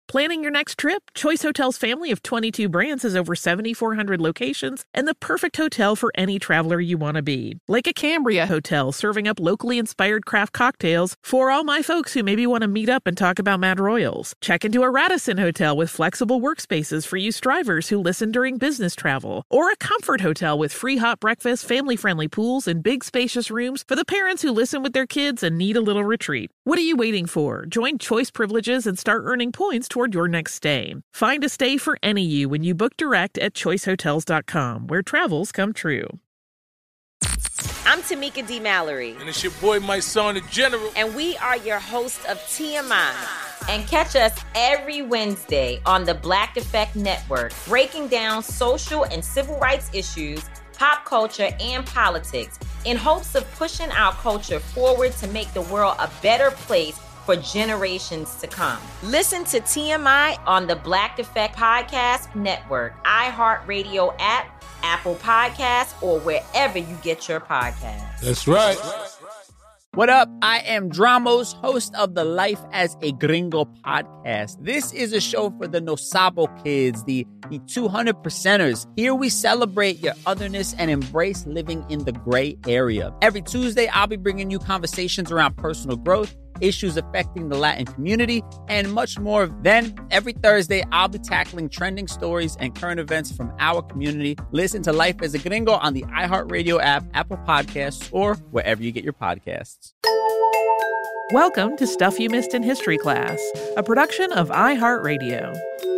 Planning your next trip? Choice Hotels' family of 22 brands has over 7,400 locations and the perfect hotel for any traveler you want to be. Like a Cambria Hotel, serving up locally inspired craft cocktails for all my folks who maybe want to meet up and talk about Mad Royals. Check into a Radisson Hotel with flexible workspaces for you strivers who listen during business travel. Or a Comfort Hotel with free hot breakfast, family-friendly pools, and big spacious rooms for the parents who listen with their kids and need a little retreat. What are you waiting for? Join Choice Privileges and start earning points toward your next stay. Find a stay for any you when you book direct at choicehotels.com, where travels come true. I'm Tamika D. Mallory. And it's your boy, my son, the General. And we are your hosts of TMI. And catch us every Wednesday on the Black Effect Network, breaking down social and civil rights issues, pop culture, and politics in hopes of pushing our culture forward to make the world a better place for generations to come. Listen to TMI on the Black Effect Podcast Network, iHeartRadio app, Apple Podcasts, or wherever you get your podcasts. That's right. What up? I am Dramos, host of the Life as a Gringo podcast. This is a show for the No Sabo kids, the 200%ers. Here we celebrate your otherness and embrace living in the gray area. Every Tuesday, I'll be bringing you conversations around personal growth, issues affecting the Latin community, and much more. Then, every Thursday, I'll be tackling trending stories and current events from our community. Listen to Life as a Gringo on the iHeartRadio app, Apple Podcasts, or wherever you get your podcasts. Welcome to Stuff You Missed in History Class, a production of iHeartRadio.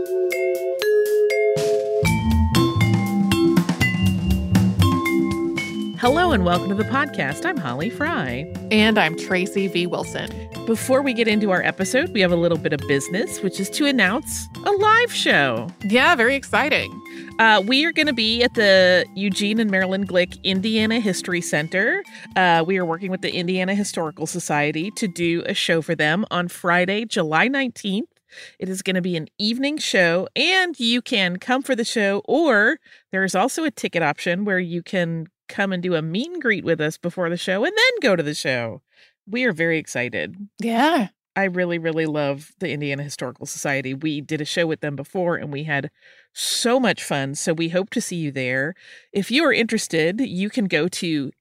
Hello and welcome to the podcast. I'm Holly Fry. And I'm Tracy V. Wilson. Before we get into our episode, we have a little bit of business, which is to announce a live show. Yeah, very exciting. We are going to be at the Eugene and Marilyn Glick Indiana History Center. We are working with the Indiana Historical Society to do a show for them on Friday, July 19th. It is going to be an evening show, and you can come for the show, or there is also a ticket option where you can come and do a meet and greet with us before the show and then go to the show. We are very excited. Yeah. I really, really love the Indiana Historical Society. We did a show with them before and we had so much fun. So we hope to see you there. If you are interested, you can go to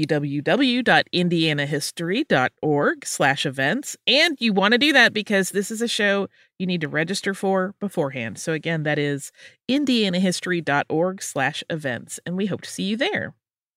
www.indianahistory.org/events. And you want to do that because this is a show you need to register for beforehand. So again, that is indianahistory.org/events. And we hope to see you there.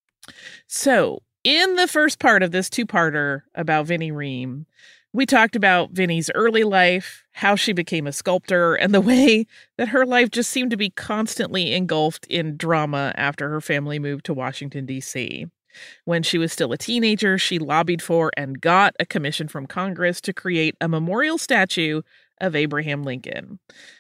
So in the first part of this two-parter about Vinnie Ream, we talked about Vinnie's early life, how she became a sculptor, and the way that her life just seemed to be constantly engulfed in drama after her family moved to Washington, D.C. When she was still a teenager, she lobbied for and got a commission from Congress to create a memorial statue of Abraham Lincoln.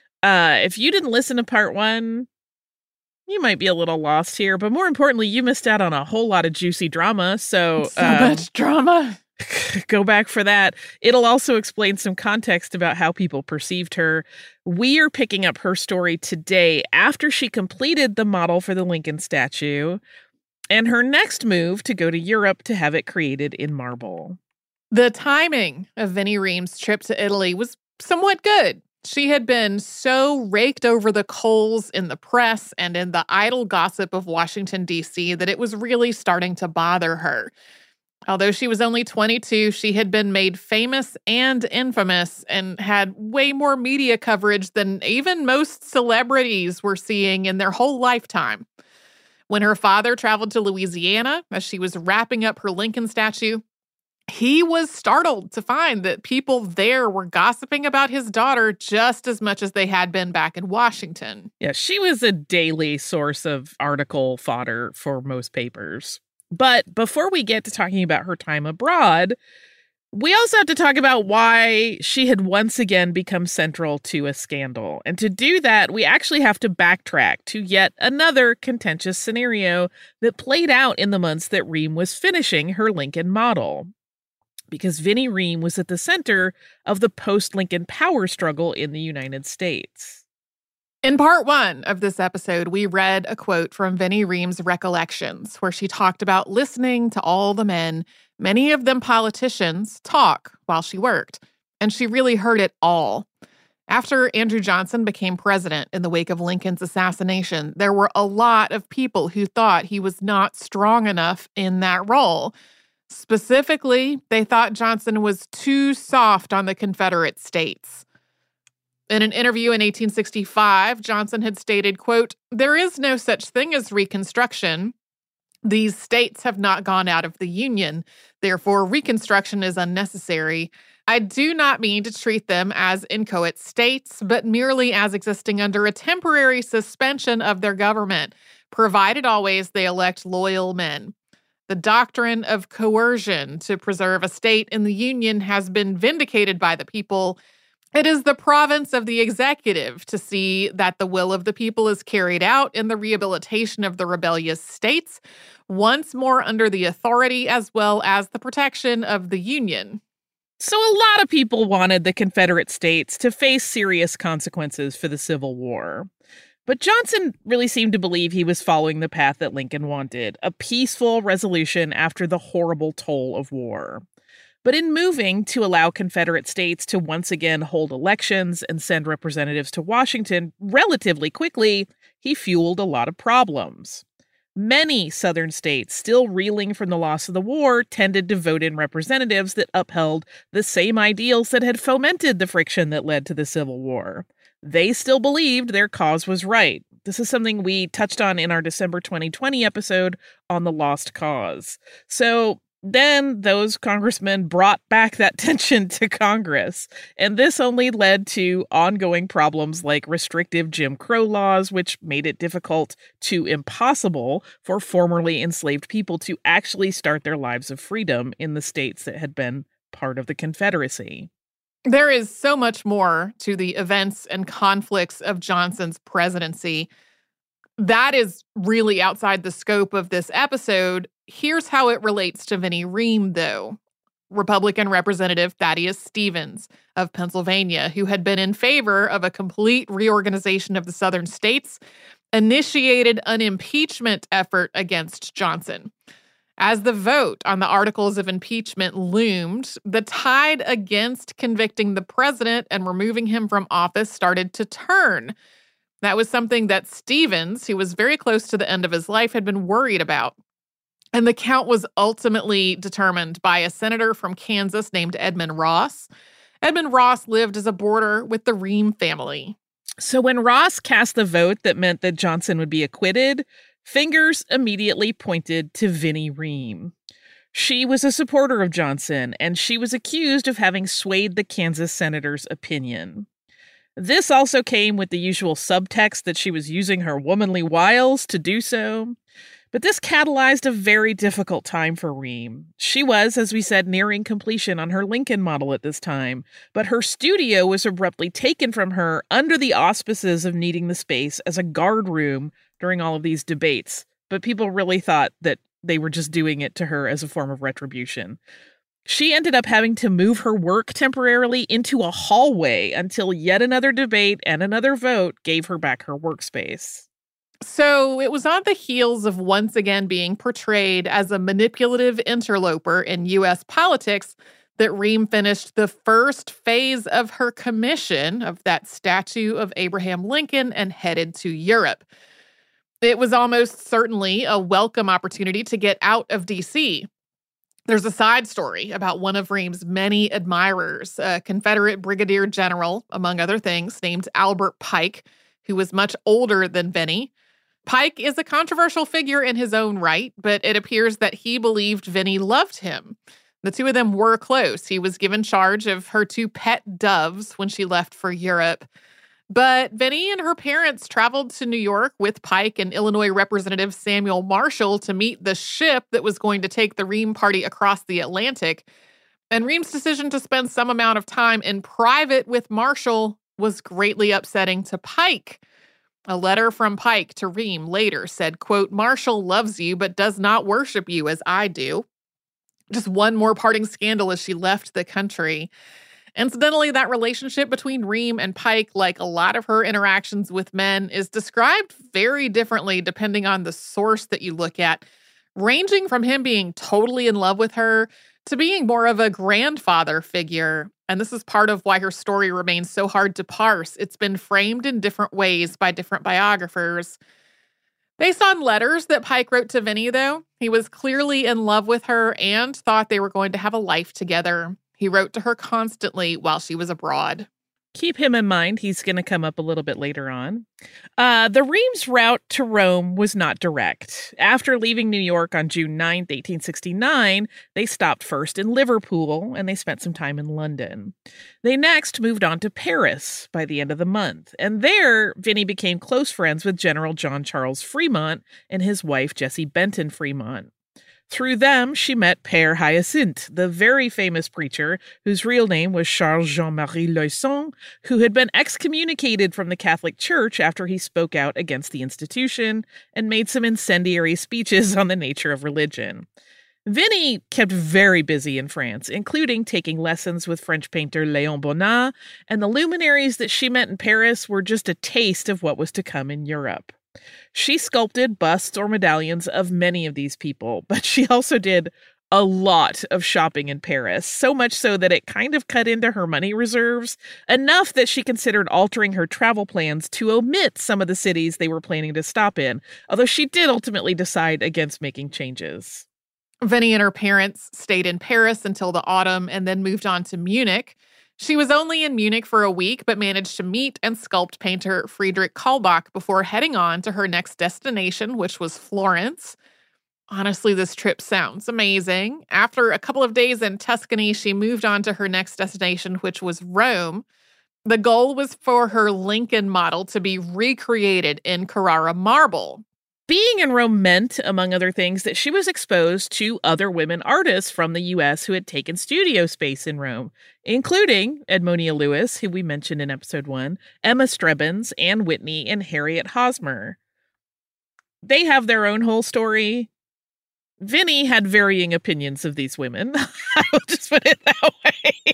If you didn't listen to part one, you might be a little lost here, but more importantly, you missed out on a whole lot of juicy drama. So much drama. Go back for that. It'll also explain some context about how people perceived her. We are picking up her story today after she completed the model for the Lincoln statue and her next move to go to Europe to have it created in marble. The timing of Vinnie Ream's trip to Italy was somewhat good. She had been so raked over the coals in the press and in the idle gossip of Washington, D.C., that it was really starting to bother her. Although she was only 22, she had been made famous and infamous and had way more media coverage than even most celebrities were seeing in their whole lifetime. When her father traveled to Louisiana as she was wrapping up her Lincoln statue, he was startled to find that people there were gossiping about his daughter just as much as they had been back in Washington. Yeah, she was a daily source of article fodder for most papers. But before we get to talking about her time abroad, we also have to talk about why she had once again become central to a scandal. And to do that, we actually have to backtrack to yet another contentious scenario that played out in the months that Ream was finishing her Lincoln model. Because Vinnie Ream was at the center of the post-Lincoln power struggle in the United States. In part one of this episode, we read a quote from Vinnie Ream's Recollections, where she talked about listening to all the men, many of them politicians, talk while she worked. And she really heard it all. After Andrew Johnson became president in the wake of Lincoln's assassination, there were a lot of people who thought he was not strong enough in that role. Specifically, they thought Johnson was too soft on the Confederate states. In an interview in 1865, Johnson had stated, quote, "There is no such thing as Reconstruction. These states have not gone out of the Union. Therefore, Reconstruction is unnecessary. I do not mean to treat them as inchoate states, but merely as existing under a temporary suspension of their government, provided always they elect loyal men. The doctrine of coercion to preserve a state in the Union has been vindicated by the people. It is the province of the executive to see that the will of the people is carried out in the rehabilitation of the rebellious states, once more under the authority as well as the protection of the Union." So a lot of people wanted the Confederate States to face serious consequences for the Civil War. But Johnson really seemed to believe he was following the path that Lincoln wanted, a peaceful resolution after the horrible toll of war. But in moving to allow Confederate states to once again hold elections and send representatives to Washington relatively quickly, he fueled a lot of problems. Many Southern states, still reeling from the loss of the war, tended to vote in representatives that upheld the same ideals that had fomented the friction that led to the Civil War. They still believed their cause was right. This is something we touched on in our December 2020 episode on the Lost Cause. So then those congressmen brought back that tension to Congress, and this only led to ongoing problems like restrictive Jim Crow laws, which made it difficult to impossible for formerly enslaved people to actually start their lives of freedom in the states that had been part of the Confederacy. There is so much more to the events and conflicts of Johnson's presidency. That is really outside the scope of this episode. Here's how it relates to Vinnie Ream, though. Republican Representative Thaddeus Stevens of Pennsylvania, who had been in favor of a complete reorganization of the Southern states, initiated an impeachment effort against Johnson. As the vote on the articles of impeachment loomed, the tide against convicting the president and removing him from office started to turn. That was something that Stevens, who was very close to the end of his life, had been worried about. And the count was ultimately determined by a senator from Kansas named Edmund Ross. Edmund Ross lived as a boarder with the Ream family. So when Ross cast the vote that meant that Johnson would be acquitted, fingers immediately pointed to Vinnie Ream. She was a supporter of Johnson, and she was accused of having swayed the Kansas senator's opinion. This also came with the usual subtext that she was using her womanly wiles to do so. But this catalyzed a very difficult time for Ream. She was, as we said, nearing completion on her Lincoln model at this time, but her studio was abruptly taken from her under the auspices of needing the space as a guard room during all of these debates. But people really thought that they were just doing it to her as a form of retribution. She ended up having to move her work temporarily into a hallway until yet another debate and another vote gave her back her workspace. So it was on the heels of once again being portrayed as a manipulative interloper in U.S. politics that Ream finished the first phase of her commission of that statue of Abraham Lincoln and headed to Europe. It was almost certainly a welcome opportunity to get out of D.C. There's a side story about one of Ream's many admirers, a Confederate brigadier general, among other things, named Albert Pike, who was much older than Vinnie. Pike is a controversial figure in his own right, but it appears that he believed Vinnie loved him. The two of them were close. He was given charge of her two pet doves when she left for Europe. But Vinnie and her parents traveled to New York with Pike and Illinois Representative Samuel Marshall to meet the ship that was going to take the Ream party across the Atlantic. And Ream's decision to spend some amount of time in private with Marshall was greatly upsetting to Pike. A letter from Pike to Ream later said, quote, "Marshall loves you but does not worship you as I do." Just one more parting scandal as she left the country. Incidentally, that relationship between Ream and Pike, like a lot of her interactions with men, is described very differently depending on the source that you look at, ranging from him being totally in love with her to being more of a grandfather figure. And this is part of why her story remains so hard to parse. It's been framed in different ways by different biographers. Based on letters that Pike wrote to Vinnie, though, he was clearly in love with her and thought they were going to have a life together. He wrote to her constantly while she was abroad. Keep him in mind. He's going to come up a little bit later on. The Reims route to Rome was not direct. After leaving New York on June 9th, 1869, they stopped first in Liverpool, and they spent some time in London. They next moved on to Paris by the end of the month, and there, Vinnie became close friends with General John Charles Fremont and his wife, Jessie Benton Fremont. Through them, she met Père Hyacinthe, the very famous preacher whose real name was Charles Jean-Marie Loisson, who had been excommunicated from the Catholic Church after he spoke out against the institution and made some incendiary speeches on the nature of religion. Vinnie kept very busy in France, including taking lessons with French painter Léon Bonnat, and the luminaries that she met in Paris were just a taste of what was to come in Europe. She sculpted busts or medallions of many of these people, but she also did a lot of shopping in Paris, so much so that it kind of cut into her money reserves, enough that she considered altering her travel plans to omit some of the cities they were planning to stop in, although she did ultimately decide against making changes. Vinnie and her parents stayed in Paris until the autumn and then moved on to Munich. She was only in Munich for a week, but managed to meet and sculpt painter Friedrich Kaulbach before heading on to her next destination, which was Florence. Honestly, this trip sounds amazing. After a couple of days in Tuscany, she moved on to her next destination, which was Rome. The goal was for her Lincoln model to be recreated in Carrara marble. Being in Rome meant, among other things, that she was exposed to other women artists from the U.S. who had taken studio space in Rome, including Edmonia Lewis, who we mentioned in episode 1, Emma Strebbins, Anne Whitney, and Harriet Hosmer. They have their own whole story. Vinnie had varying opinions of these women. I will just put it that way.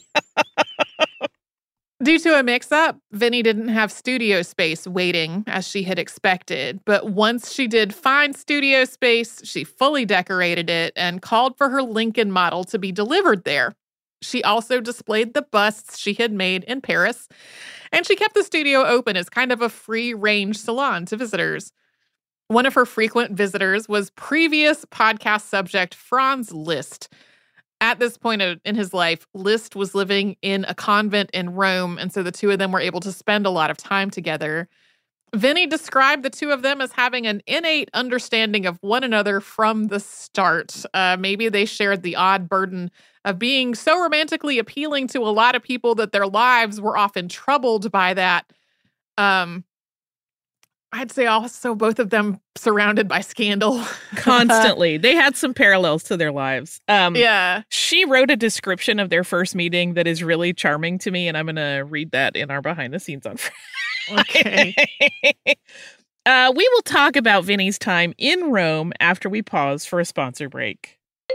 Due to a mix-up, Vinnie didn't have studio space waiting as she had expected, but once she did find studio space, she fully decorated it and called for her Lincoln model to be delivered there. She also displayed the busts she had made in Paris, and she kept the studio open as kind of a free-range salon to visitors. One of her frequent visitors was previous podcast subject Franz Liszt. At this point in his life, Liszt was living in a convent in Rome, and so the two of them were able to spend a lot of time together. Vinnie described the two of them as having an innate understanding of one another from the start. Maybe they shared the odd burden of being so romantically appealing to a lot of people that their lives were often troubled by that. I'd say also both of them surrounded by scandal. Constantly. They had some parallels to their lives. Yeah. She wrote a description of their first meeting that is really charming to me, and I'm going to read that in our behind the scenes on Friday. Okay. We will talk about Vinnie's time in Rome after we pause for a sponsor break.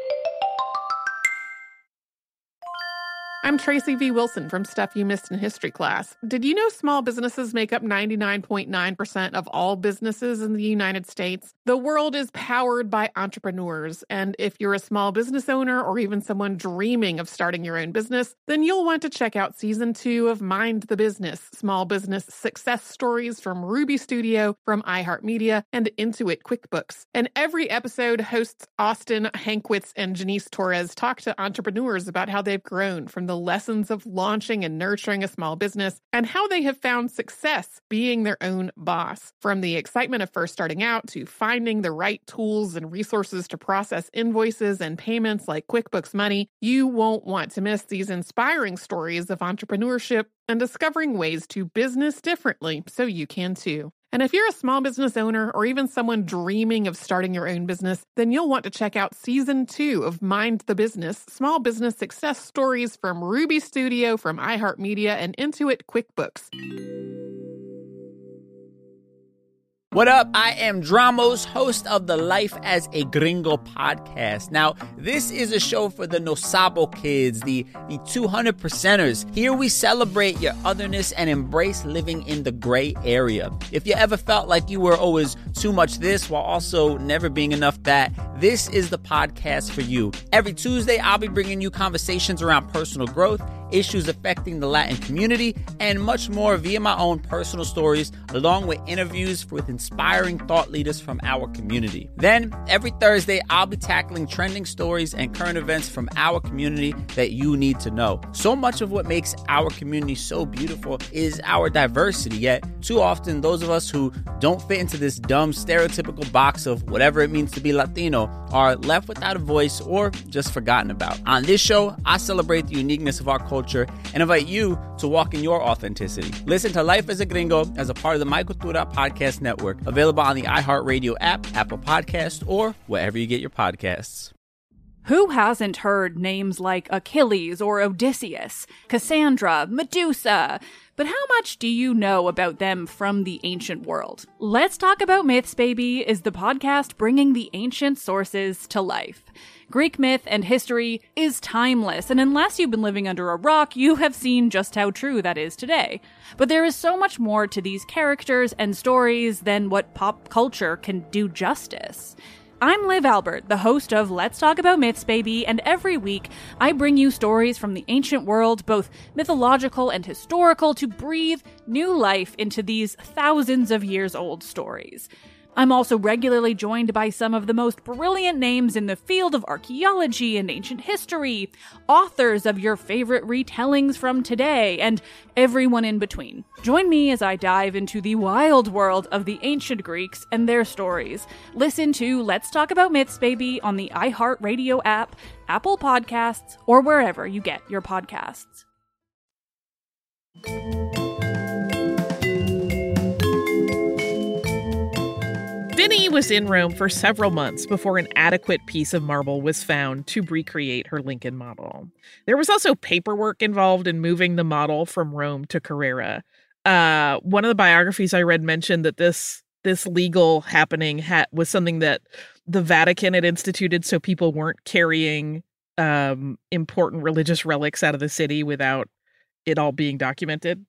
I'm Tracy V. Wilson from Stuff You Missed in History Class. Did you know small businesses make up 99.9% of all businesses in the United States? The world is powered by entrepreneurs, and if you're a small business owner or even someone dreaming of starting your own business, then you'll want to check out Season 2 of Mind the Business, Small Business Success Stories from Ruby Studio, from iHeartMedia, and Intuit QuickBooks. And every episode, hosts Austin Hankwitz and Janice Torres talk to entrepreneurs about how they've grown from the lessons of launching and nurturing a small business and how they have found success being their own boss. From the excitement of first starting out to finding the right tools and resources to process invoices and payments like QuickBooks Money, you won't want to miss these inspiring stories of entrepreneurship and discovering ways to business differently so you can too. And if you're a small business owner or even someone dreaming of starting your own business, then you'll want to check out Season 2 of Mind the Business, Small Business Success Stories from Ruby Studio, from iHeartMedia, and Intuit QuickBooks. What up? I am Dramos, host of the Life as a Gringo podcast. Now, this is a show for the No Sabo kids, the 200%ers. Here we celebrate your otherness and embrace living in the gray area. If you ever felt like you were always too much this while also never being enough that, this is the podcast for you. Every Tuesday, I'll be bringing you conversations around personal growth, issues affecting the Latin community, and much more via my own personal stories, along with interviews with inspiring thought leaders from our community. Then, every Thursday, I'll be tackling trending stories and current events from our community that you need to know. So much of what makes our community so beautiful is our diversity, yet too often those of us who don't fit into this dumb stereotypical box of whatever it means to be Latino are left without a voice or just forgotten about. On this show, I celebrate the uniqueness of our culture and invite you to walk in your authenticity. Listen to Life as a Gringo as a part of the My Cultura Podcast Network, available on the iHeartRadio app, Apple Podcasts, or wherever you get your podcasts. Who hasn't heard names like Achilles or Odysseus, Cassandra, Medusa? But how much do you know about them from the ancient world? Let's Talk About Myths, Baby is the podcast bringing the ancient sources to life. Greek myth and history is timeless, and unless you've been living under a rock, you have seen just how true that is today. But there is so much more to these characters and stories than what pop culture can do justice. I'm Liv Albert, the host of Let's Talk About Myths, Baby, and every week I bring you stories from the ancient world, both mythological and historical, to breathe new life into these thousands of years old stories. I'm also regularly joined by some of the most brilliant names in the field of archaeology and ancient history, authors of your favorite retellings from today, and everyone in between. Join me as I dive into the wild world of the ancient Greeks and their stories. Listen to Let's Talk About Myths, Baby on the iHeartRadio app, Apple Podcasts, or wherever you get your podcasts. Vinnie was in Rome for several months before an adequate piece of marble was found to recreate her Lincoln model. There was also paperwork involved in moving the model from Rome to Carrara. One of the biographies I read mentioned that this legal happening was something that the Vatican had instituted so people weren't carrying important religious relics out of the city without it all being documented.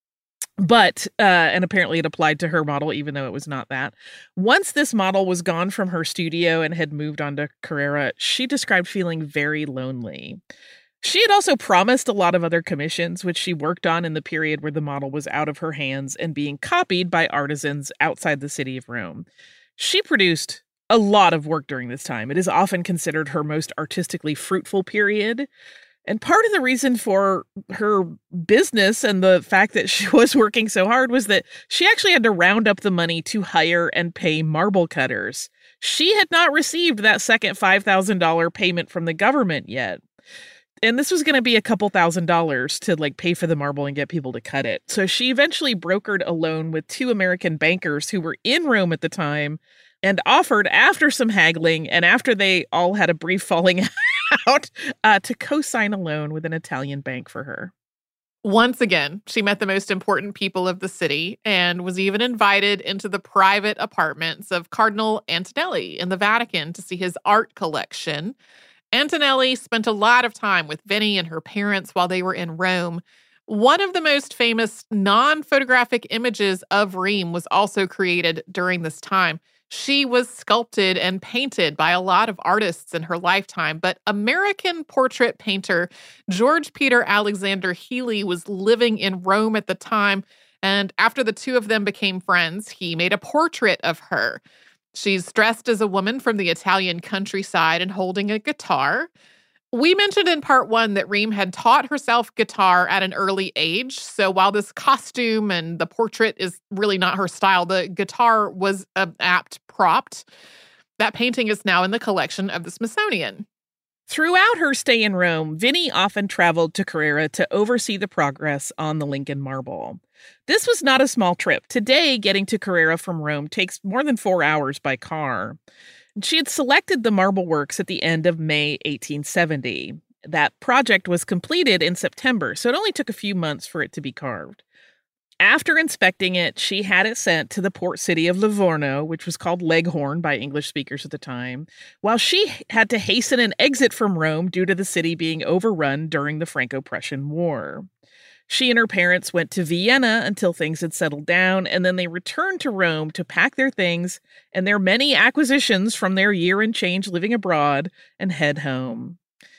But, and apparently it applied to her model, even though it was not that. Once this model was gone from her studio and had moved on to Carrara, she described feeling very lonely. She had also promised a lot of other commissions, which she worked on in the period where the model was out of her hands and being copied by artisans outside the city of Rome. She produced a lot of work during this time. It is often considered her most artistically fruitful period. And part of the reason for her business and the fact that she was working so hard was that she actually had to round up the money to hire and pay marble cutters. She had not received that second $5,000 payment from the government yet. And this was going to be a couple $1,000s to pay for the marble and get people to cut it. So she eventually brokered a loan with two American bankers who were in Rome at the time and offered, after some haggling and after they all had a brief falling out, to co-sign a loan with an Italian bank for her. Once again, she met the most important people of the city and was even invited into the private apartments of Cardinal Antonelli in the Vatican to see his art collection. Antonelli spent a lot of time with Vinnie and her parents while they were in Rome. One of the most famous non-photographic images of Rheims was also created during this time. She was sculpted and painted by a lot of artists in her lifetime, but American portrait painter George Peter Alexander Healy was living in Rome at the time, and after the two of them became friends, he made a portrait of her. She's dressed as a woman from the Italian countryside and holding a guitar. We mentioned in part one that Rheims had taught herself guitar at an early age. So while this costume and the portrait is really not her style, the guitar was an apt prop. That painting is now in the collection of the Smithsonian. Throughout her stay in Rome, Vinnie often traveled to Carrara to oversee the progress on the Lincoln marble. This was not a small trip. Today, getting to Carrara from Rome takes more than 4 hours by car. She had selected the marble works at the end of May 1870. That project was completed in September, so it only took a few months for it to be carved. After inspecting it, she had it sent to the port city of Livorno, which was called Leghorn by English speakers at the time, while she had to hasten an exit from Rome due to the city being overrun during the Franco-Prussian War. She and her parents went to Vienna until things had settled down, and then they returned to Rome to pack their things and their many acquisitions from their year and change living abroad and head home.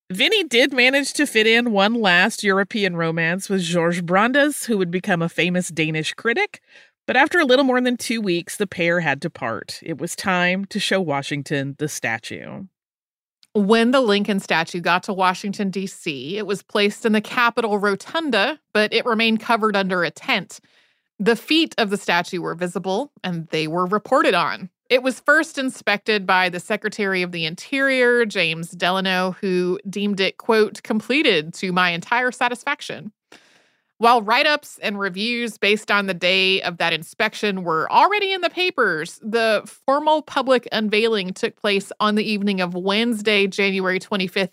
Vinny did manage to fit in one last European romance with Georges Brandes, who would become a famous Danish critic. But after a little more than 2 weeks, the pair had to part. It was time to show Washington the statue. When the Lincoln statue got to Washington, D.C., it was placed in the Capitol Rotunda, but it remained covered under a tent. The feet of the statue were visible, and they were reported on. It was first inspected by the Secretary of the Interior, James Delano, who deemed it, quote, completed to my entire satisfaction. While write-ups and reviews based on the day of that inspection were already in the papers, the formal public unveiling took place on the evening of Wednesday, January 25th,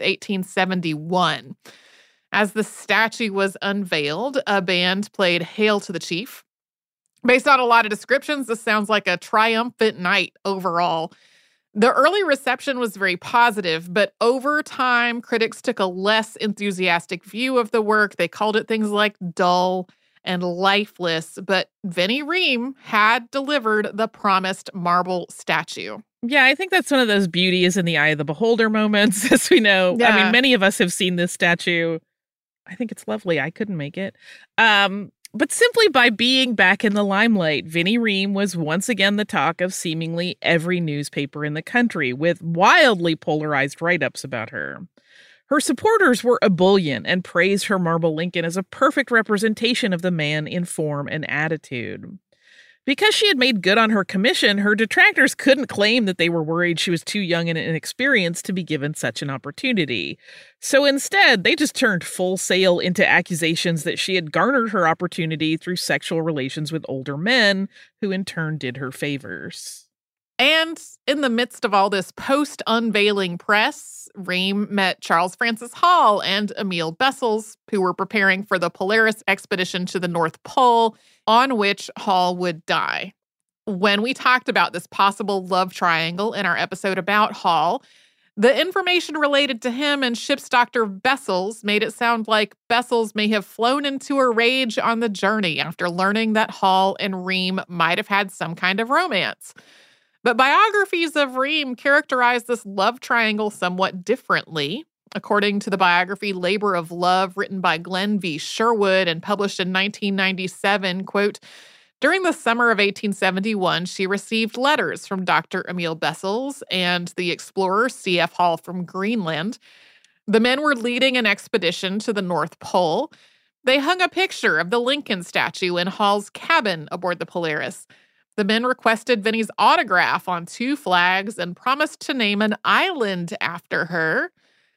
1871. As the statue was unveiled, a band played Hail to the Chief. Based on a lot of descriptions, this sounds like a triumphant night overall. The early reception was very positive, but over time, critics took a less enthusiastic view of the work. They called it things like dull and lifeless, but Vinnie Ream had delivered the promised marble statue. Yeah, I think that's one of those beauty is in the eye of the beholder moments, as we know. Yeah. I mean, many of us have seen this statue. I think it's lovely. I couldn't make it. But simply by being back in the limelight, Vinnie Ream was once again the talk of seemingly every newspaper in the country, with wildly polarized write-ups about her. Her supporters were ebullient and praised her marble Lincoln as a perfect representation of the man in form and attitude. Because she had made good on her commission, her detractors couldn't claim that they were worried she was too young and inexperienced to be given such an opportunity. So instead, they just turned full sail into accusations that she had garnered her opportunity through sexual relations with older men, who in turn did her favors. And in the midst of all this post-unveiling press, Ream met Charles Francis Hall and Emil Bessels, who were preparing for the Polaris expedition to the North Pole, on which Hall would die. When we talked about this possible love triangle in our episode about Hall, the information related to him and ship's Dr. Bessels made it sound like Bessels may have flown into a rage on the journey after learning that Hall and Ream might have had some kind of romance. But biographies of Ream characterize this love triangle somewhat differently. According to the biography Labor of Love, written by Glenn V. Sherwood and published in 1997, quote, during the summer of 1871, she received letters from Dr. Emil Bessels and the explorer C.F. Hall from Greenland. The men were leading an expedition to the North Pole. They hung a picture of the Lincoln statue in Hall's cabin aboard the Polaris. The men requested Vinnie's autograph on 2 flags and promised to name an island after her.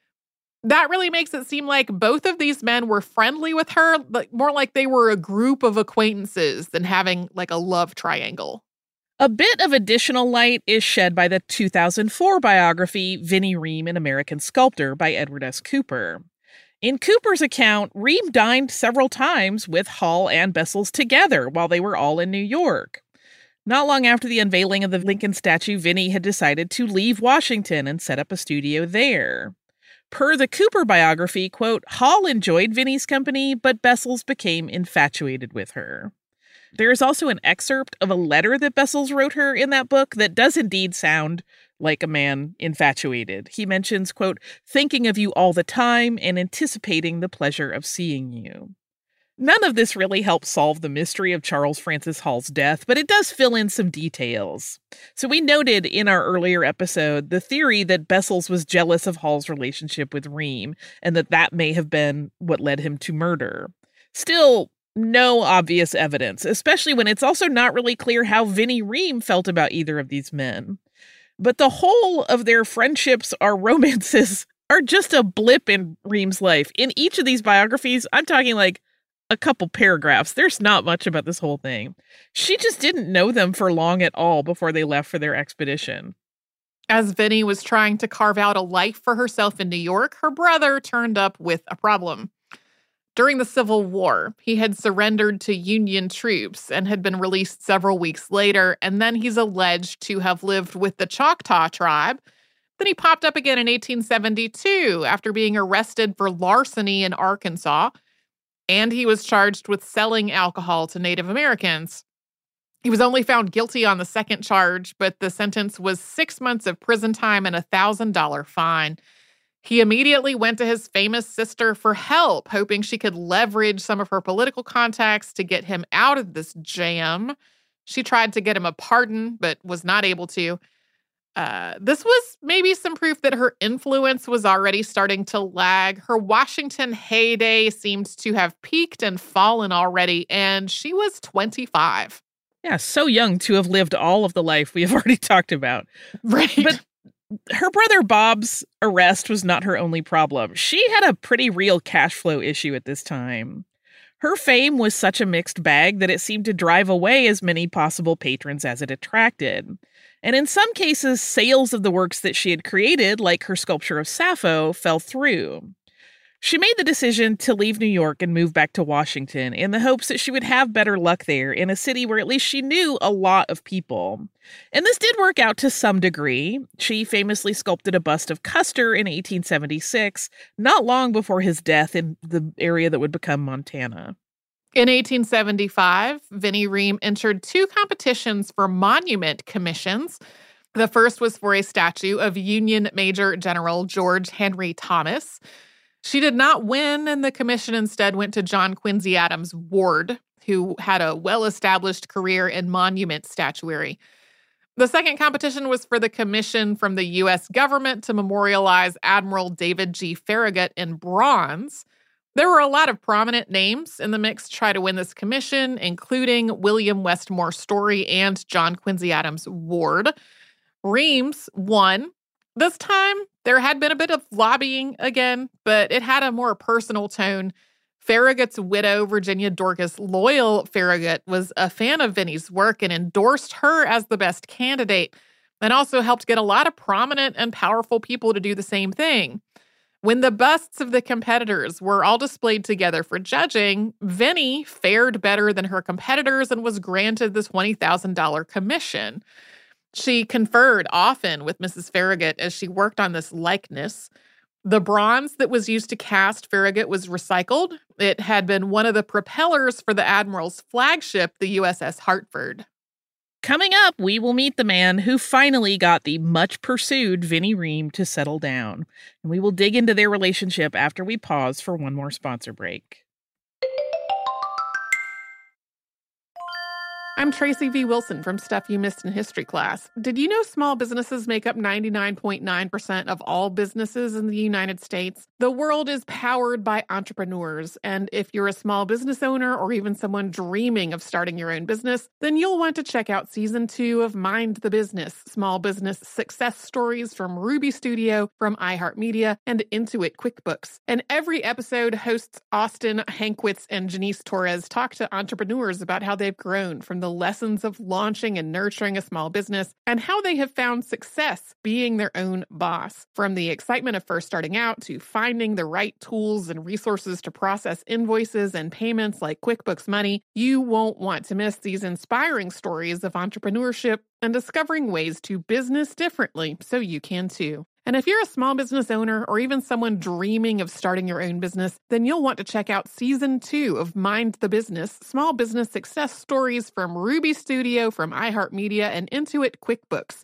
That really makes it seem like both of these men were friendly with her, but more like they were a group of acquaintances than having like a love triangle. A bit of additional light is shed by the 2004 biography Vinnie Ream, an American Sculptor by Edward S. Cooper. In Cooper's account, Ream dined several times with Hall and Bessels together while they were all in New York. Not long after the unveiling of the Lincoln statue, Vinnie had decided to leave Washington and set up a studio there. Per the Cooper biography, quote, Hall enjoyed Vinnie's company, but Bessels became infatuated with her. There is also an excerpt of a letter that Bessels wrote her in that book that does indeed sound like a man infatuated. He mentions, quote, thinking of you all the time and anticipating the pleasure of seeing you. None of this really helps solve the mystery of Charles Francis Hall's death, but it does fill in some details. So we noted in our earlier episode the theory that Bessels was jealous of Hall's relationship with Ream, and that may have been what led him to murder. Still, no obvious evidence, especially when it's also not really clear how Vinnie Ream felt about either of these men. But the whole of their friendships or romances are just a blip in Ream's life. In each of these biographies, I'm talking like a couple paragraphs. There's not much about this whole thing. She just didn't know them for long at all before they left for their expedition. As Vinnie was trying to carve out a life for herself in New York, her brother turned up with a problem. During the Civil War, he had surrendered to Union troops and had been released several weeks later, and then he's alleged to have lived with the Choctaw tribe. Then he popped up again in 1872 after being arrested for larceny in Arkansas. And he was charged with selling alcohol to Native Americans. He was only found guilty on the second charge, but the sentence was 6 months of prison time and a $1,000 fine. He immediately went to his famous sister for help, hoping she could leverage some of her political contacts to get him out of this jam. She tried to get him a pardon, but was not able to. This was maybe some proof that her influence was already starting to lag. Her Washington heyday seemed to have peaked and fallen already, and she was 25. Yeah, so young to have lived all of the life we have already talked about. Right. But her brother Bob's arrest was not her only problem. She had a pretty real cash flow issue at this time. Her fame was such a mixed bag that it seemed to drive away as many possible patrons as it attracted. And in some cases, sales of the works that she had created, like her sculpture of Sappho, fell through. She made the decision to leave New York and move back to Washington in the hopes that she would have better luck there in a city where at least she knew a lot of people. And this did work out to some degree. She famously sculpted a bust of Custer in 1876, not long before his death in the area that would become Montana. In 1875, Vinnie Ream entered 2 competitions for monument commissions. The first was for a statue of Union Major General George Henry Thomas. She did not win, and the commission instead went to John Quincy Adams Ward, who had a well-established career in monument statuary. The second competition was for the commission from the U.S. government to memorialize Admiral David G. Farragut in bronze. There were a lot of prominent names in the mix to try to win this commission, including William Westmore Story and John Quincy Adams Ward. Reams won. This time, there had been a bit of lobbying again, but it had a more personal tone. Farragut's widow, Virginia Dorcas Loyal Farragut, was a fan of Vinnie's work and endorsed her as the best candidate, and also helped get a lot of prominent and powerful people to do the same thing. When the busts of the competitors were all displayed together for judging, Vinnie fared better than her competitors and was granted the $20,000 commission. She conferred often with Mrs. Farragut as she worked on this likeness. The bronze that was used to cast Farragut was recycled. It had been one of the propellers for the Admiral's flagship, the USS Hartford. Coming up, we will meet the man who finally got the much-pursued Vinnie Ream to settle down. And we will dig into their relationship after we pause for one more sponsor break. I'm Tracy V. Wilson from Stuff You Missed in History Class. Did you know small businesses make up 99.9% of all businesses in the United States? The world is powered by entrepreneurs, and if you're a small business owner or even someone dreaming of starting your own business, then you'll want to check out Season 2 of Mind the Business, small business success stories from Ruby Studio, from iHeartMedia, and Intuit QuickBooks. And every episode, hosts Austin Hankwitz and Janice Torres talk to entrepreneurs about how they've grown from the lessons of launching and nurturing a small business and how they have found success being their own boss. From the excitement of first starting out to finding the right tools and resources to process invoices and payments like QuickBooks Money, you won't want to miss these inspiring stories of entrepreneurship and discovering ways to business differently so you can too. And if you're a small business owner or even someone dreaming of starting your own business, then you'll want to check out Season 2 of Mind the Business, small business success stories from Ruby Studio, from iHeartMedia, and Intuit QuickBooks.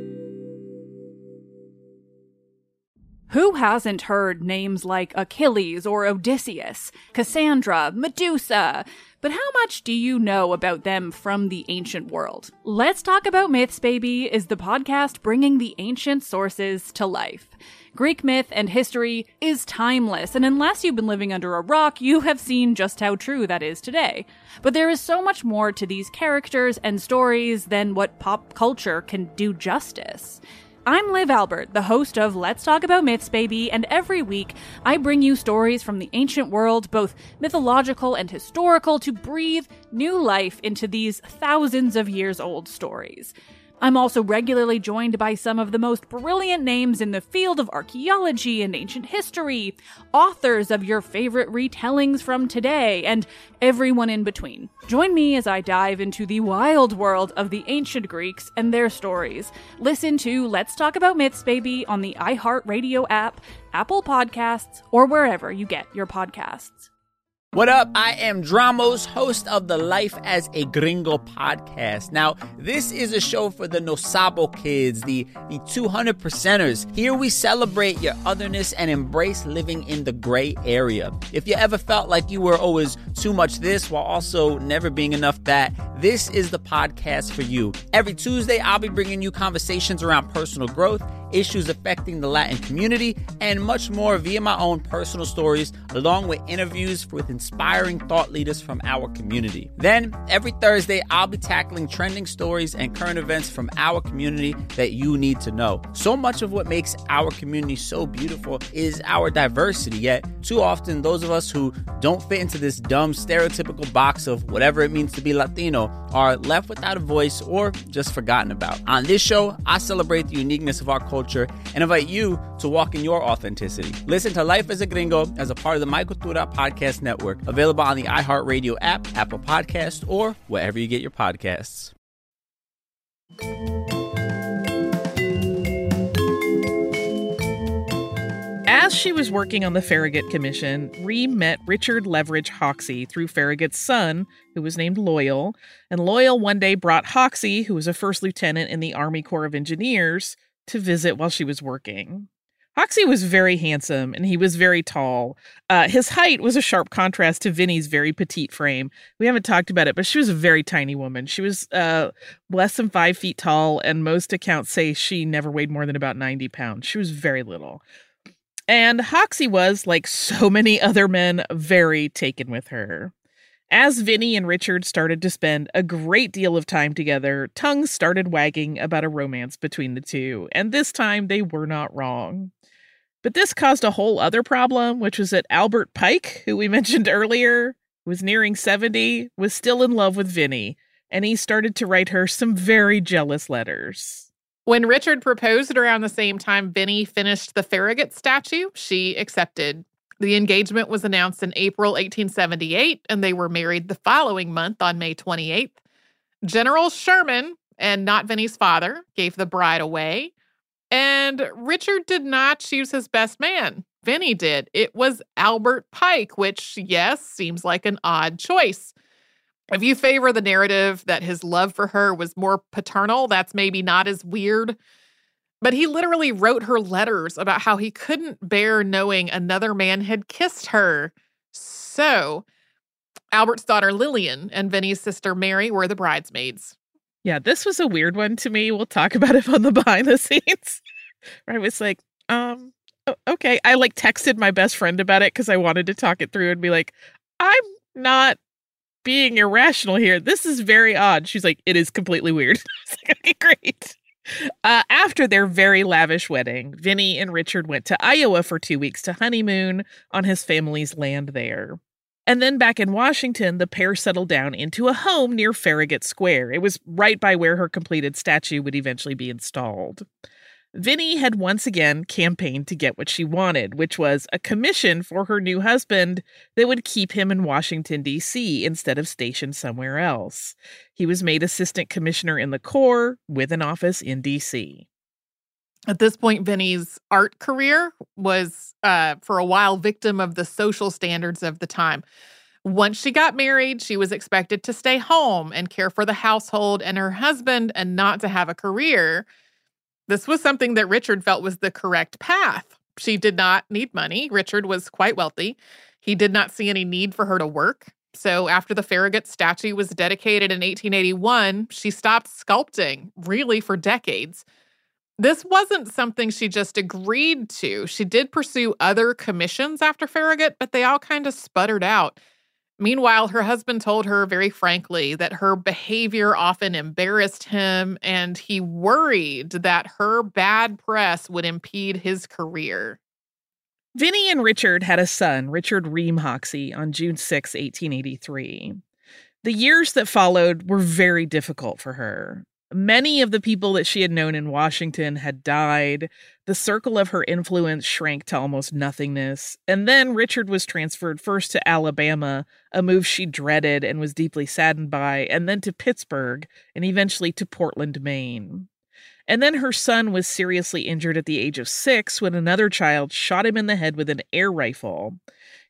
Who hasn't heard names like Achilles or Odysseus, Cassandra, Medusa? But how much do you know about them from the ancient world? Let's Talk About Myths, Baby is the podcast bringing the ancient sources to life. Greek myth and history is timeless, and unless you've been living under a rock, you have seen just how true that is today. But there is so much more to these characters and stories than what pop culture can do justice. I'm Liv Albert, the host of Let's Talk About Myths, Baby, and every week I bring you stories from the ancient world, both mythological and historical, to breathe new life into these thousands of years old stories. I'm also regularly joined by some of the most brilliant names in the field of archaeology and ancient history, authors of your favorite retellings from today, and everyone in between. Join me as I dive into the wild world of the ancient Greeks and their stories. Listen to Let's Talk About Myths, Baby on the iHeartRadio app, Apple Podcasts, or wherever you get your podcasts. What up? I am Dramos, host of the Life as a Gringo podcast. Now, this is a show for the No Sabo kids, the 200%ers. Here we celebrate your otherness and embrace living in the gray area. If you ever felt like you were always too much this while also never being enough that, this is the podcast for you. Every Tuesday, I'll be bringing you conversations around personal growth, issues affecting the Latin community, and much more via my own personal stories, along with interviews with inspiring thought leaders from our community. Then, every Thursday, I'll be tackling trending stories and current events from our community that you need to know. So much of what makes our community so beautiful is our diversity, yet too often those of us who don't fit into this dumb stereotypical box of whatever it means to be Latino are left without a voice or just forgotten about. On this show, I celebrate the uniqueness of our culture and invite you to walk in your authenticity. Listen to Life as a Gringo as a part of the My Cultura podcast network, available on the iHeartRadio app, Apple Podcasts, or wherever you get your podcasts. As she was working on the Farragut Commission, Ream met Richard Leverage Hoxie through Farragut's son, who was named Loyal, and Loyal one day brought Hoxie, who was a first lieutenant in the Army Corps of Engineers, to visit while she was working. Hoxie was very handsome, and he was very tall. His height was a sharp contrast to Vinny's very petite frame. We haven't talked about it, but she was a very tiny woman. She was less than 5 feet tall, and most accounts say she never weighed more than about 90 pounds. She was very little. And Hoxie was, like so many other men, very taken with her. As Vinny and Richard started to spend a great deal of time together, tongues started wagging about a romance between the two, and this time they were not wrong. But this caused a whole other problem, which was that Albert Pike, who we mentioned earlier, was nearing 70, was still in love with Vinny, and he started to write her some very jealous letters. When Richard proposed around the same time Vinny finished the Farragut statue, she accepted. The engagement was announced in April 1878, and they were married the following month on May 28th. General Sherman, and not Vinny's father, gave the bride away. And Richard did not choose his best man. Vinny did. It was Albert Pike, which, yes, seems like an odd choice. If you favor the narrative that his love for her was more paternal, that's maybe not as weird. But he literally wrote her letters about how he couldn't bear knowing another man had kissed her. So, Albert's daughter Lillian and Vinny's sister Mary were the bridesmaids. Yeah, this was a weird one to me. We'll talk about it on the behind the scenes. I was like, okay. I texted my best friend about it because I wanted to talk it through and be like, I'm not being irrational here. This is very odd. She's like, it is completely weird. I was like, okay, great. After their very lavish wedding, Vinny and Richard went to Iowa for 2 weeks to honeymoon on his family's land there. And then back in Washington, the pair settled down into a home near Farragut Square. It was right by where her completed statue would eventually be installed. Vinny had once again campaigned to get what she wanted, which was a commission for her new husband that would keep him in Washington, D.C. instead of stationed somewhere else. He was made assistant commissioner in the Corps with an office in D.C. At this point, Vinny's art career was, for a while, victim of the social standards of the time. Once she got married, she was expected to stay home and care for the household and her husband and not to have a career. This was something that Richard felt was the correct path. She did not need money. Richard was quite wealthy. He did not see any need for her to work. So after the Farragut statue was dedicated in 1881, she stopped sculpting, really for decades. This wasn't something she just agreed to. She did pursue other commissions after Farragut, but they all kind of sputtered out. Meanwhile, her husband told her very frankly that her behavior often embarrassed him, and he worried that her bad press would impede his career. Vinny and Richard had a son, Richard Ream Hoxie, on June 6, 1883. The years that followed were very difficult for her. Many of the people that she had known in Washington had died. The circle of her influence shrank to almost nothingness. And then Richard was transferred first to Alabama, a move she dreaded and was deeply saddened by, and then to Pittsburgh, and eventually to Portland, Maine. And then her son was seriously injured at the age of 6 when another child shot him in the head with an air rifle.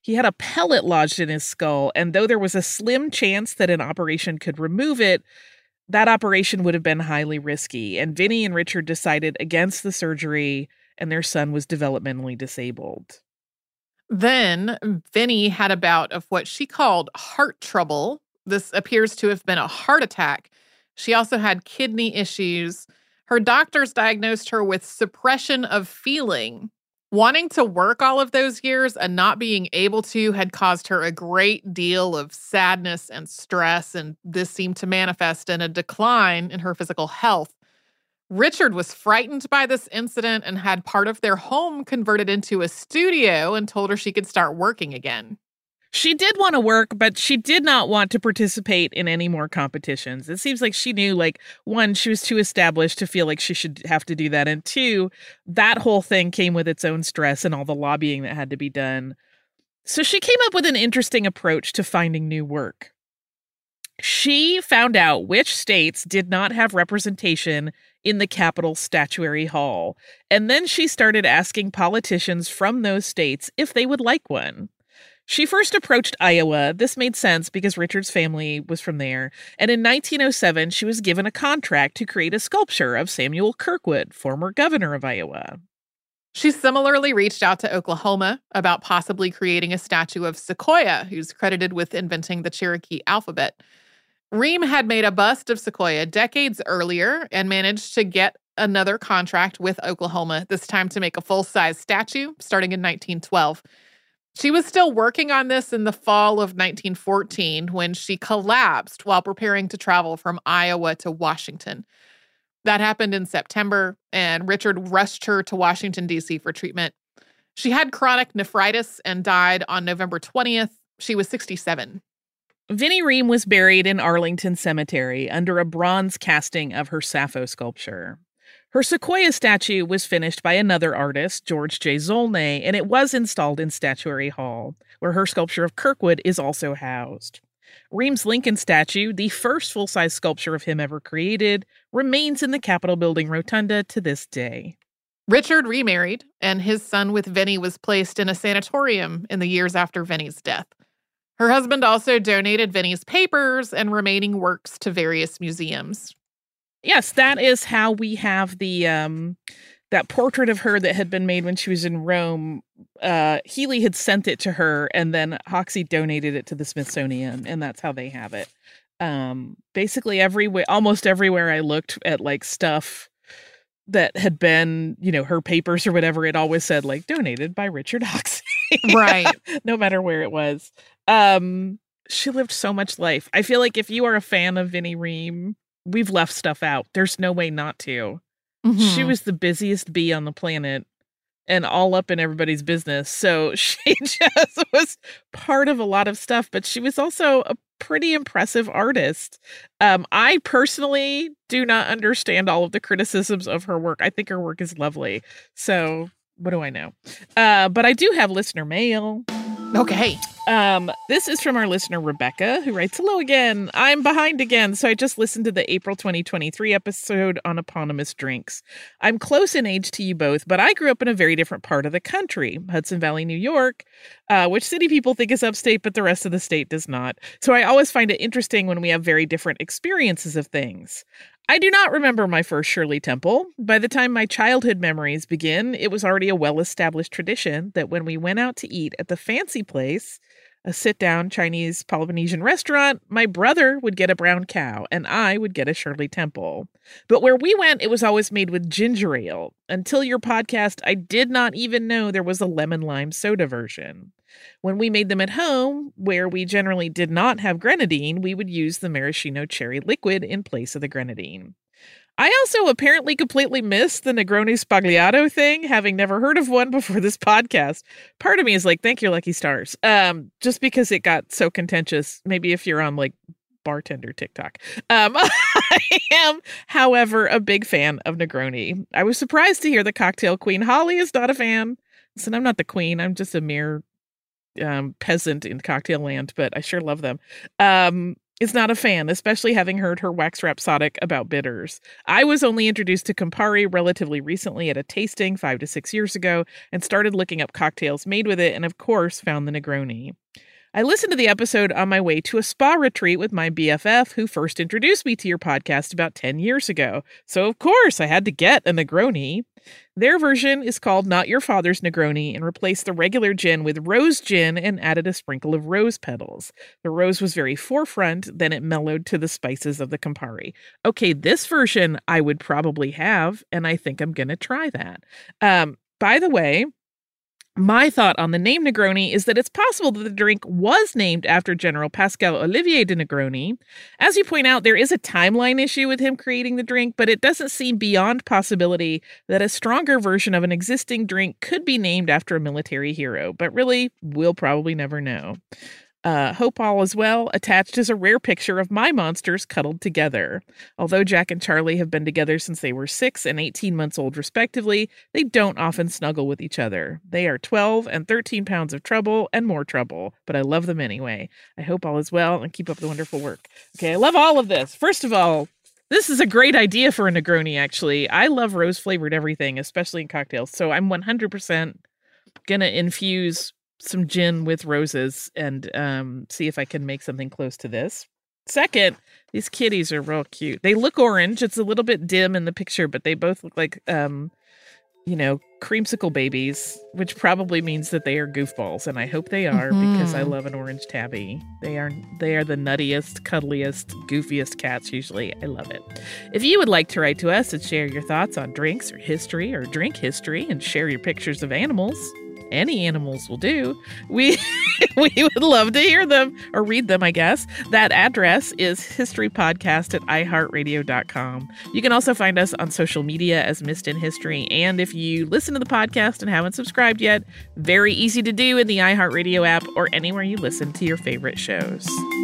He had a pellet lodged in his skull, and though there was a slim chance that an operation could remove it, that operation would have been highly risky, and Vinny and Richard decided against the surgery, and their son was developmentally disabled. Then Vinny had a bout of what she called heart trouble. This appears to have been a heart attack. She also had kidney issues. Her doctors diagnosed her with suppression of feeling. Wanting to work all of those years and not being able to had caused her a great deal of sadness and stress, and this seemed to manifest in a decline in her physical health. Richard was frightened by this incident and had part of their home converted into a studio and told her she could start working again. She did want to work, but she did not want to participate in any more competitions. It seems like she knew, like, one, she was too established to feel like she should have to do that. And two, that whole thing came with its own stress and all the lobbying that had to be done. So she came up with an interesting approach to finding new work. She found out which states did not have representation in the Capitol Statuary Hall. And then she started asking politicians from those states if they would like one. She first approached Iowa. This made sense because Richard's family was from there. And in 1907, she was given a contract to create a sculpture of Samuel Kirkwood, former governor of Iowa. She similarly reached out to Oklahoma about possibly creating a statue of Sequoyah, who's credited with inventing the Cherokee alphabet. Ream had made a bust of Sequoyah decades earlier and managed to get another contract with Oklahoma, this time to make a full-size statue starting in 1912. She was still working on this in the fall of 1914 when she collapsed while preparing to travel from Iowa to Washington. That happened in September, and Richard rushed her to Washington, D.C. for treatment. She had chronic nephritis and died on November 20th. She was 67. Vinnie Ream was buried in Arlington Cemetery under a bronze casting of her Sappho sculpture. Her Sequoyah statue was finished by another artist, George J. Zolnay, and it was installed in Statuary Hall, where her sculpture of Kirkwood is also housed. Ream's Lincoln statue, the first full-size sculpture of him ever created, remains in the Capitol Building Rotunda to this day. Richard remarried, and his son with Vinnie was placed in a sanatorium in the years after Vinnie's death. Her husband also donated Vinnie's papers and remaining works to various museums. Yes, that is how we have the that portrait of her that had been made when she was in Rome. Healy had sent it to her, and then Hoxie donated it to the Smithsonian, and that's how they have it. Basically, almost everywhere I looked at like stuff that had been, her papers or whatever, it always said like donated by Richard Hoxie. Right. No matter where it was. She lived so much life. I feel like if you are a fan of Vinnie Ream, we've left stuff out. There's no way not to. Mm-hmm. She was the busiest bee on the planet and all up in everybody's business. So she just was part of a lot of stuff, but she was also a pretty impressive artist. I personally do not understand all of the criticisms of her work. I think her work is lovely. So what do I know? But I do have listener mail. Okay. This is from our listener, Rebecca, who writes, "Hello again. I'm behind again, so I just listened to the April 2023 episode on eponymous drinks. I'm close in age to you both, but I grew up in a very different part of the country, Hudson Valley, New York, which city people think is upstate, but the rest of the state does not. So I always find it interesting when we have very different experiences of things. I do not remember my first Shirley Temple. By the time my childhood memories begin, it was already a well-established tradition that when we went out to eat at the fancy place, a sit-down Chinese Polynesian restaurant, my brother would get a brown cow and I would get a Shirley Temple. But where we went, it was always made with ginger ale. Until your podcast, I did not even know there was a lemon lime soda version. When we made them at home, where we generally did not have grenadine, we would use the maraschino cherry liquid in place of the grenadine. I also apparently completely missed the Negroni Spagliato thing, having never heard of one before this podcast. Part of me is like, thank your lucky stars. Just because it got so contentious, maybe if you're on like bartender TikTok. I am, however, a big fan of Negroni. I was surprised to hear the cocktail queen Holly is not a fan. Listen, I'm not the queen. I'm just a mere peasant in cocktail land, but I sure love them. is not a fan, especially having heard her wax rhapsodic about bitters. I was only introduced to Campari relatively recently at a tasting 5 to 6 years ago and started looking up cocktails made with it and, of course, found the Negroni. I listened to the episode on my way to a spa retreat with my BFF who first introduced me to your podcast about 10 years ago. So, of course, I had to get a Negroni. Their version is called Not Your Father's Negroni and replaced the regular gin with rose gin and added a sprinkle of rose petals. The rose was very forefront, then it mellowed to the spices of the Campari. Okay, this version I would probably have, and I think I'm going to try that. By the way, my thought on the name Negroni is that it's possible that the drink was named after General Pascal Olivier de Negroni. As you point out, there is a timeline issue with him creating the drink, but it doesn't seem beyond possibility that a stronger version of an existing drink could be named after a military hero. But really, we'll probably never know. Hope all is well. Attached is a rare picture of my monsters cuddled together. Although Jack and Charlie have been together since they were 6 and 18 months old respectively, they don't often snuggle with each other. They are 12 and 13 pounds of trouble and more trouble, but I love them anyway. I hope all is well and keep up the wonderful work. Okay, I love all of this. First of all, this is a great idea for a Negroni, actually. I love rose-flavored everything, especially in cocktails, so I'm 100% gonna infuse some gin with roses and see if I can make something close to this. Second, these kitties are real cute. They look orange. It's a little bit dim in the picture, but they both look like, creamsicle babies, which probably means that they are goofballs, and I hope they are because I love an orange tabby. They are the nuttiest, cuddliest, goofiest cats usually. I love it. If you would like to write to us and share your thoughts on drinks or history or drink history and share your pictures of animals, any animals will do, we would love to hear them or read them, I guess. That address is historypodcast@iheartradio.com. You can also find us on social media as Missed in History. And if you listen to the podcast and haven't subscribed yet, very easy to do in the iHeartRadio app or anywhere you listen to your favorite shows.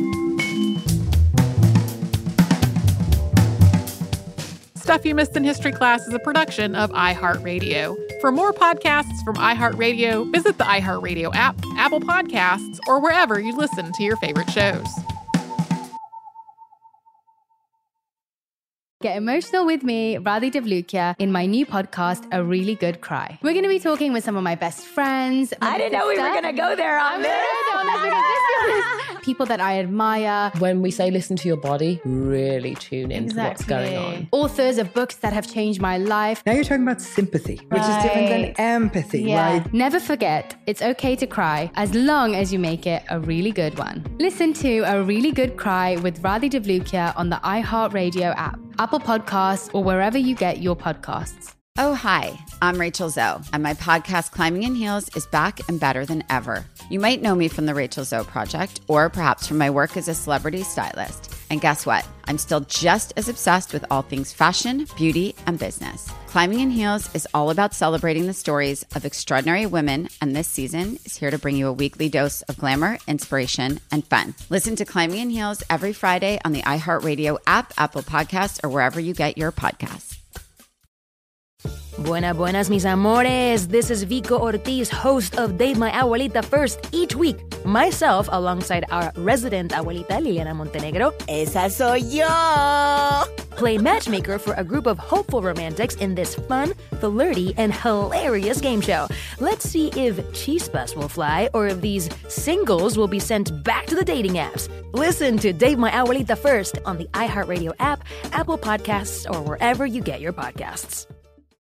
Stuff You Missed in History Class is a production of iHeartRadio. For more podcasts from iHeartRadio, visit the iHeartRadio app, Apple Podcasts, or wherever you listen to your favorite shows. Get emotional with me, Radhi Devlukia, in my new podcast, A Really Good Cry. We're going to be talking with some of my best friends. I didn't know we were going to go there on this. People that I admire. When we say listen to your body, really tune into what's going on. Authors of books that have changed my life. Now you're talking about sympathy, which is different than empathy, right? Never forget, it's okay to cry as long as you make it a really good one. Listen to A Really Good Cry with Radhi Devlukia on the iHeartRadio app, Apple Podcasts, or wherever you get your podcasts. Oh, hi, I'm Rachel Zoe, and my podcast, Climbing in Heels, is back and better than ever. You might know me from the Rachel Zoe Project, or perhaps from my work as a celebrity stylist. And guess what? I'm still just as obsessed with all things fashion, beauty, and business. Climbing in Heels is all about celebrating the stories of extraordinary women, and this season is here to bring you a weekly dose of glamour, inspiration, and fun. Listen to Climbing in Heels every Friday on the iHeartRadio app, Apple Podcasts, or wherever you get your podcasts. Buenas, mis amores. This is Vico Ortiz, host of Date My Abuelita First. Each week, myself, alongside our resident abuelita, Liliana Montenegro, Esa soy yo! play matchmaker for a group of hopeful romantics in this fun, flirty, and hilarious game show. Let's see if chispas will fly or if these singles will be sent back to the dating apps. Listen to Date My Abuelita First on the iHeartRadio app, Apple Podcasts, or wherever you get your podcasts.